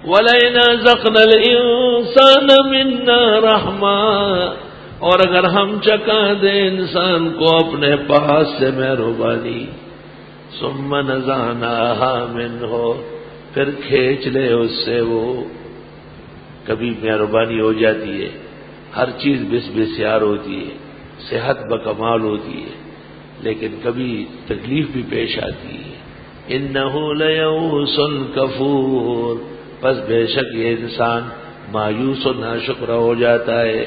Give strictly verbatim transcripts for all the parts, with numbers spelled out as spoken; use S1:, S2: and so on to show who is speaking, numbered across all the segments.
S1: وَلَئِنْ أَذَقْنَا الْإِنسَانَ مِنَّا رَحْمَةً، اور اگر ہم چکا دیں انسان کو اپنے پاس سے مہربانی، ثُمَّ نَزَعْنَاهَا مِنْهُ، پھر کھینچ لے اس سے وہ، کبھی مہربانی ہو جاتی ہے، ہر چیز بس بسیار ہوتی ہے، صحت بکمال ہوتی ہے، لیکن کبھی تکلیف بھی پیش آتی ہے۔ إِنَّهُ لَيَئُوسٌ كَفُورٌ، پس بے شک یہ انسان مایوس و ناشکر ہو جاتا ہے۔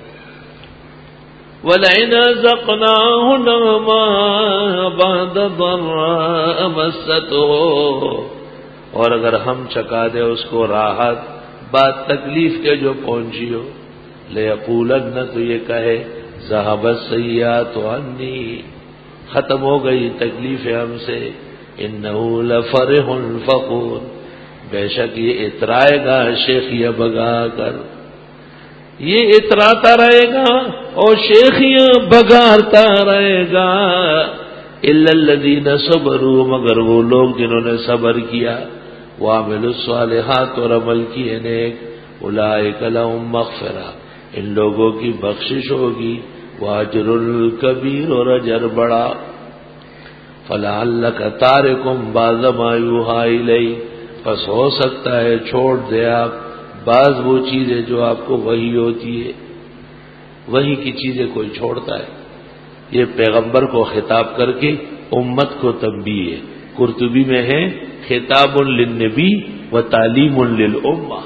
S1: وَلَئِنْ أَذَقْنَاهُ نَعْمَاءَ بَعْدَ ضَرَّاءَ مَسَّتْهُ، اور اگر ہم چکا دے اس کو راحت بعد تکلیف کے جو پہنچی ہو، لَيَقُولَنَّ، تو یہ کہے ذَهَبَ السَّيِّئَاتُ عَنِّي، ختم ہو گئی تکلیف ہم سے۔ إِنَّهُ لَفَرِحٌ فَخُورٌ، بے شک یہ اترائے گا شیخیاں بگا کر، یہ اتراتا رہے گا اور شیخیاں بگارتا رہے گا۔ إِلَّا الَّذِينَ صَبَرُوا، مگر وہ لوگ جنہوں نے صبر کیا، وَعَمِلُوا الصَّالِحَاتِ، اور عمل کیے نیک، أُولَئِكَ لَهُم مَغْفِرَةٌ، ان لوگوں کی بخشش ہوگی، وَأَجْرٌ كَبِيرٌ، اور اجر بڑا۔ فَلَعَلَّكَ تَارِكٌ بَعْضَ مَا يُوحَىٰ إِلَيْكَ، پس ہو سکتا ہے چھوڑ دے آپ بعض وہ چیزیں جو آپ کو وحی ہوتی ہے، وحی کی چیزیں کوئی چھوڑتا ہے۔ یہ پیغمبر کو خطاب کر کے امت کو تنبیہ ہے۔ قرطبی میں ہے خطاب للنبی و تعلیم للامہ۔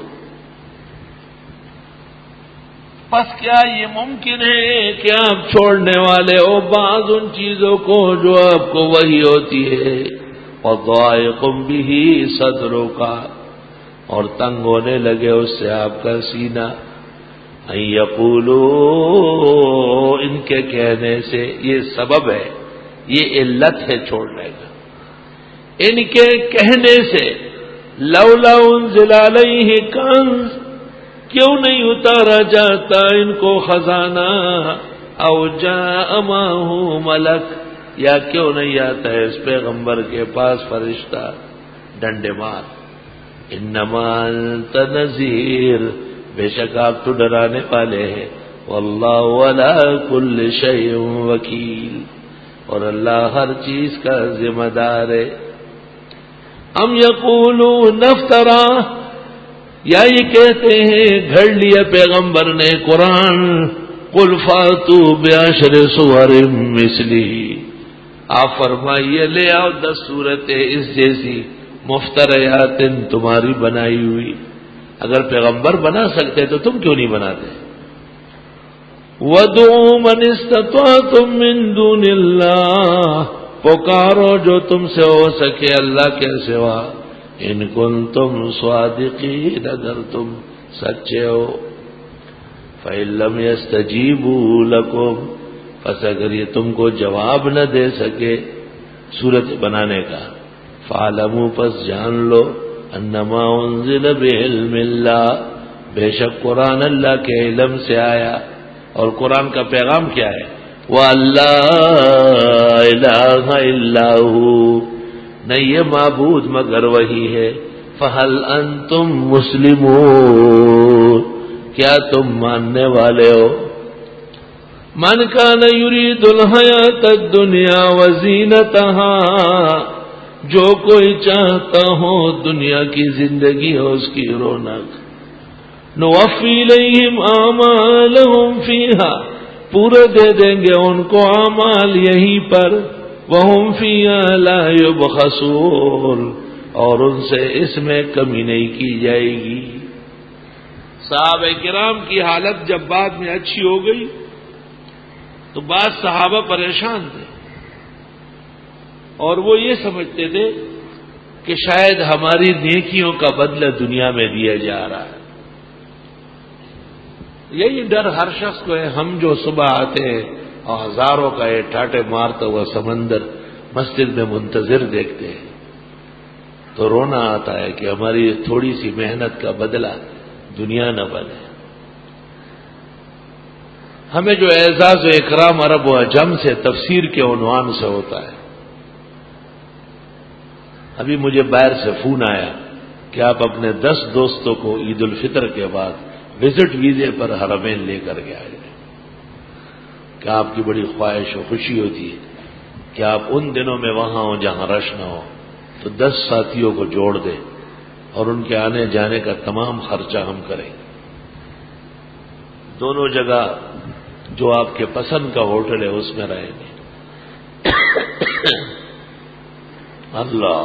S1: پس کیا یہ ممکن ہے کہ آپ چھوڑنے والے ہو بعض ان چیزوں کو جو آپ کو وحی ہوتی ہے؟ وَضَائِقٌ بِهِ صَدْرُكَ، اور تنگ ہونے لگے اس سے آپ کا سینہ، ان یقولوا، ان کے کہنے سے، یہ سبب ہے، یہ علت ہے چھوڑنے کا، ان کے کہنے سے، لولا انزل علیہ کنز، کیوں نہیں اتارا جاتا ان کو خزانہ، او جاء معہ ملک، یا کیوں نہیں آتا ہے اس پیغمبر کے پاس فرشتہ ڈنڈے مار۔ انما انت نذیر، بے شک آپ تو ڈرانے والے ہیں، واللہ علی کل شیء وکیل، اور اللہ ہر چیز کا ذمہ دار ہے۔ ام یقولون افترا، یا یہ کہتے ہیں گھڑ لیا پیغمبر نے قرآن، قل فاتوا بعشر سور مثلہ، آپ فرمائیے لے آؤ دس صورتیں اس جیسی، مفتریات تمہاری بنائی ہوئی، اگر پیغمبر بنا سکتے تو تم کیوں نہیں بناتے؟ وَادْعُوا مَنِ اسْتَطَعْتُم مِّن دُونِ اللَّهِ، پکارو جو تم سے ہو سکے اللہ کے سوا، ان کنتم صادقین، اگر تم سچے ہو۔ فَإِن لَّمْ يَسْتَجِيبُوا لَكُمْ، پس اگر یہ تم کو جواب نہ دے سکے صورت بنانے کا، فَاعْلَمُوا، پس جان لو، انما انزل بعلم اللہ، بے شک قرآن اللہ کے علم سے آیا، اور قرآن کا پیغام کیا ہے؟ وَاللَّهُ إِلَٰهَ إِلَّا هُوَ، نہیں یہ معبود مگر وہی ہے۔ فَهَلْ أَنْتُمْ مُسْلِمُونَ، کیا تم ماننے والے ہو؟ مَنْ كَانَ يُرِيدُ الْحَيَاةَ الدُّنْيَا وَزِينَتَهَا، جو کوئی چاہتا ہو دنیا کی زندگی ہو اس کی رونق، نوفی الیہم اعمالہم فیہا، پورے دے دیں گے ان کو اعمال یہی پر، وہم فیہا لا یبخسون، اور ان سے اس میں کمی نہیں کی جائے گی۔ صحابہ کرام کی حالت جب بعد میں اچھی ہو گئی تو بعض صحابہ پریشان تھے، اور وہ یہ سمجھتے تھے کہ شاید ہماری نیکیوں کا بدلہ دنیا میں دیا جا رہا ہے۔ یہی ڈر ہر شخص کو ہے۔ ہم جو صبح آتے ہیں اور ہزاروں کا یہ ٹاٹے مارتا ہوا سمندر مسجد میں منتظر دیکھتے ہیں تو رونا آتا ہے کہ ہماری تھوڑی سی محنت کا بدلہ دنیا نہ بنے۔ ہمیں جو اعزاز و اکرام عرب و عجم سے تفسیر کے عنوان سے ہوتا ہے، ابھی مجھے باہر سے فون آیا کہ آپ اپنے دس دوستوں کو عید الفطر کے بعد وزٹ ویزے پر حرمین لے کر کے آئے، کہ آپ کی بڑی خواہش و خوشی ہوتی ہے کہ آپ ان دنوں میں وہاں ہوں جہاں رش نہ ہو، تو دس ساتھیوں کو جوڑ دیں اور ان کے آنے جانے کا تمام خرچہ ہم کریں، دونوں جگہ جو آپ کے پسند کا ہوٹل ہے اس میں رہیں گے۔ اللہ،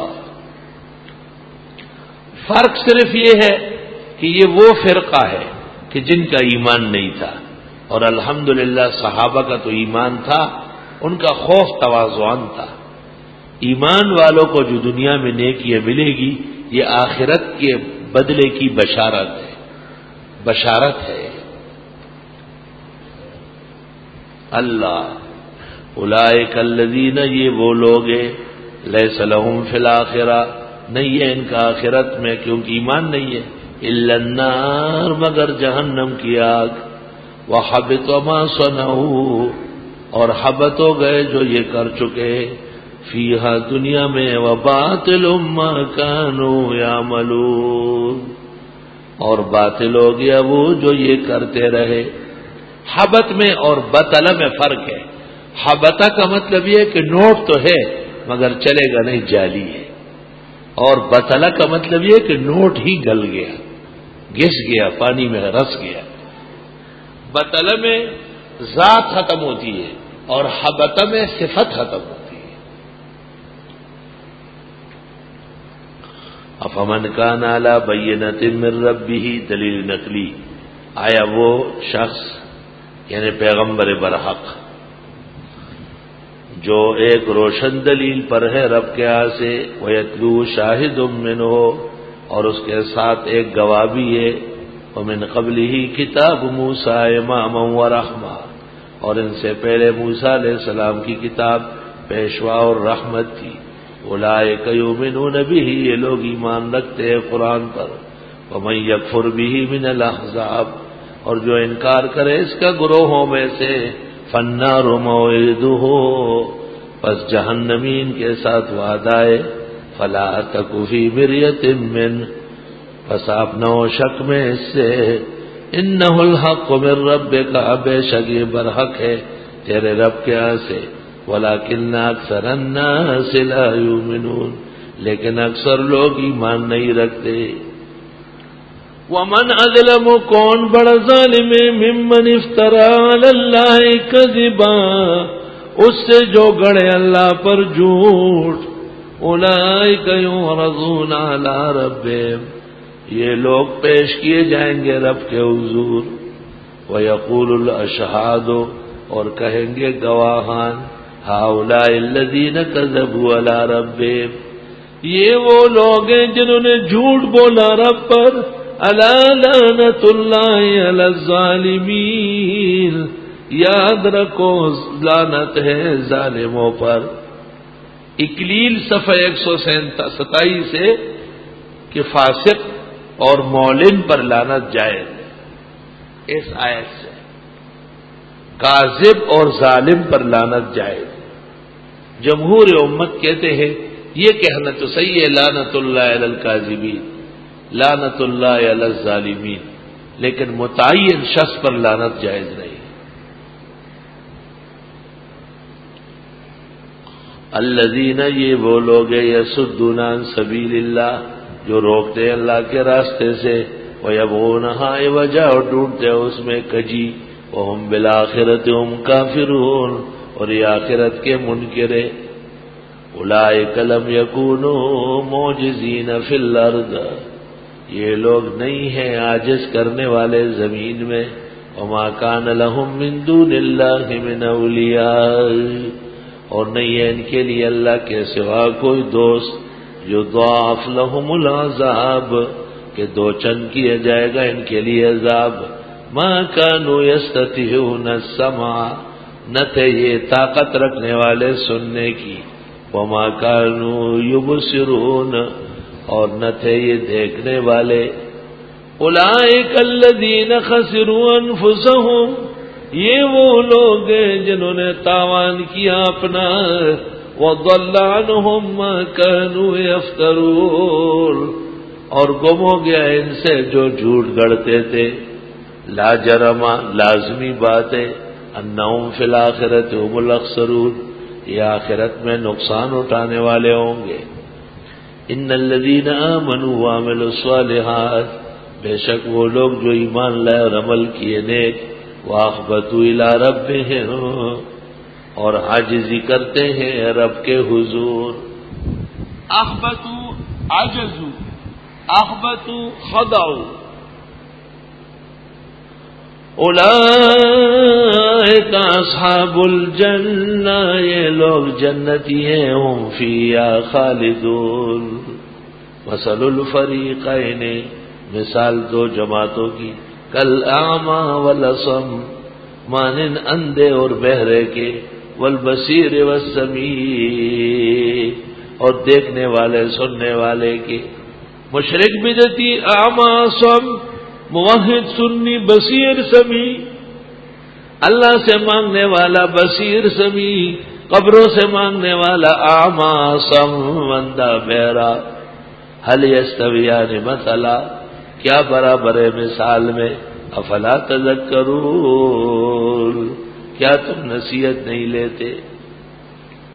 S1: فرق صرف یہ ہے کہ یہ وہ فرقہ ہے کہ جن کا ایمان نہیں تھا، اور الحمدللہ صحابہ کا تو ایمان تھا، ان کا خوف تواضعان تھا۔ ایمان والوں کو جو دنیا میں نیکیاں ملے گی، یہ آخرت کے بدلے کی بشارت ہے، بشارت ہے۔ اللہ، اولئک الذین، یہ وہ لوگ ہیں، لیس لہم فی الآخرہ، نہیں ہے ان کا آخرت میں، کیونکہ ایمان نہیں ہے، الا النار، مگر جہنم کی آگ، وحبط ما صنعوا، اور حبط ہو گئے جو یہ کر چکے، فیہا، دنیا میں، وباطل ما کانوا یعملون، اور باطل ہو گیا وہ جو یہ کرتے رہے۔ حبط میں اور بطل میں فرق ہے۔ حبطہ کا مطلب یہ کہ نوٹ تو ہے مگر چلے گا نہیں، جعلی ہے، اور بطلہ کا مطلب یہ کہ نوٹ ہی گل گیا، گھس گیا، پانی میں رس گیا۔ بطلہ میں ذات ختم ہوتی ہے اور حبطہ میں صفت ختم ہوتی ہے۔ افمن کان علی بینۃ من ربہ، دلیل نقلی، آیا وہ شخص یعنی پیغمبر برحق جو ایک روشن دلیل پر ہے رب کے ہاں سے، وَيَتْلُو شَاهِدٌ مِّنْهُ، اور اس کے ساتھ ایک گواہ بھی ہے، وَمِنْ قَبْلِهِ کتاب موسیٰ اماما وَرَحْمَةً، اور ان سے پہلے موسیٰ علیہ السلام کی کتاب پیشوا اور رحمت تھی۔ اولئک یؤمنون بہ، یہ لوگ ایمان رکھتے ہیں قرآن پر۔ وَمَن یکفر بہ من الاحزاب، اور جو انکار کرے اس کا گروہوں میں سے، فالنار موعدہ، پس جہنمین کے ساتھ وعدہ ہے، فلا تک فی مریۃ من، پس آپ نہ ہو شک میں اس سے، انہ الحق من ربک، بے شک یہ برحق ہے تیرے رب کے ہاں سے، ولکن اکثر الناس لا یؤمنون، لیکن اکثر لوگ ایمان نہیں رکھتے۔ ومن اظلم، کون بڑا ظالم ہے، ممن افترى علی اللہ کذبا، اس سے جو گڑے اللہ پر جھوٹ۔ اولئک یعرضون علی ربہم، یہ لوگ پیش کیے جائیں گے رب کے حضور، ویقول الاشہاد، اور کہیں گے گواہان، ہؤلاء الذین کذبوا علی ربہم، یہ وہ لوگ ہیں جنہوں نے جھوٹ بولا رب پر، الا لعنت اللہ علی الظالمین، یاد رکھو لعنت ہے ظالموں پر۔ اکلیل صفحہ ایک سو ستائیس سے کہ فاسق اور مولن پر لعنت جائز ہے، اس آیت سے کاذب اور ظالم پر لعنت جائز۔ جمہور امت کہتے ہیں یہ کہنا تو صحیح ہے، لعنت اللہ علی الکاذبین، لعنت اللہ علی الظالمین، لیکن متعین شخص پر لعنت جائز نہیں۔ الذین، یہ وہ لوگ ہیں، یصدون عن سبیل اللہ، جو روکتے ہیں اللہ کے راستے سے، ویبغونها عوجا، اور ڈھونڈتے ہیں اس میں کجی، وہم بالآخرۃ ہم کافرون، اور یہ آخرت کے منکر ہیں۔ اولئک لم یکونوا معجزین فی الارض، یہ لوگ نہیں ہیں عاجز کرنے والے زمین میں، وما کان لہم من دون اللہ من اولیاء، اور نہیں ہے ان کے لیے اللہ کے سوا کوئی دوست، یضاعف لہم العذاب، کہ دو چند کیا جائے گا ان کے لیے عذاب، ما کانوا یستطیعون السمع، نہ تھے یہ طاقت رکھنے والے سننے کی، وما کانوا یبصرون، اور نہ تھے یہ دیکھنے والے۔ اولئک الذین خسروا انفسهم، یہ وہ لوگ ہیں جنہوں نے تاوان کیا اپنا، وضل عنہم ما كانوا یفترون، اور گم ہو گیا ان سے جو جھوٹ گڑتے تھے. لا جرما لازمی بات ہے انہم فی الآخرۃ هم الاخسرون، یہ آخرت میں نقصان اٹھانے والے ہوں گے. ان الذین آمنوا وعملوا الصالحات، بے شک وہ لوگ جو ایمان لائے اور عمل کیے نیک، واخبتوا الی ربہم، اور عاجزی کرتے ہیں رب کے حضور. اخبتوا عجزوا، اخبتوا خضعوا. اولئک اصحاب الجنہ، یہ لوگ جنتی ہیں، ہم فیہا خالدون. مثل الفریقین، مثال دو جماعتوں کی، کل اعمی والاصم، مانند اندھے اور بہرے کے، والبصیر والسمیع، اور دیکھنے والے سننے والے کے. مشرک بدعتی اعمی اصم، موحد سنی بصیر سمیع. اللہ سے مانگنے والا بصیر سمیع، قبروں سے مانگنے والا اعمی اصم اندھا بہرا. حل یستویان مثلا، کیا برابر ہے مثال میں؟ افلا تذکرون، کیا تم نصیحت نہیں لیتے؟